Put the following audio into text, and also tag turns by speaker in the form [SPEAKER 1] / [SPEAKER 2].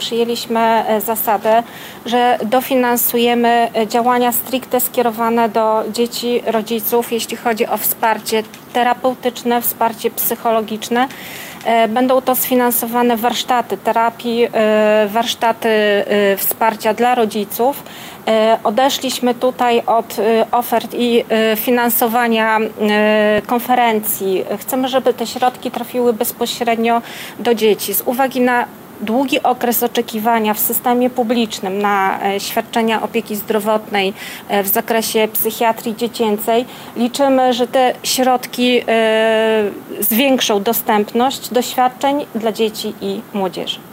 [SPEAKER 1] Przyjęliśmy zasadę, że dofinansujemy działania stricte skierowane do dzieci, rodziców, jeśli chodzi o wsparcie terapeutyczne, wsparcie psychologiczne. Będą to sfinansowane warsztaty terapii, warsztaty wsparcia dla rodziców. Odeszliśmy tutaj od ofert i finansowania konferencji. Chcemy, żeby te środki trafiły bezpośrednio do dzieci. Z uwagi na długi okres oczekiwania w systemie publicznym na świadczenia opieki zdrowotnej w zakresie psychiatrii dziecięcej, liczymy, że te środki zwiększą dostępność do świadczeń dla dzieci i młodzieży.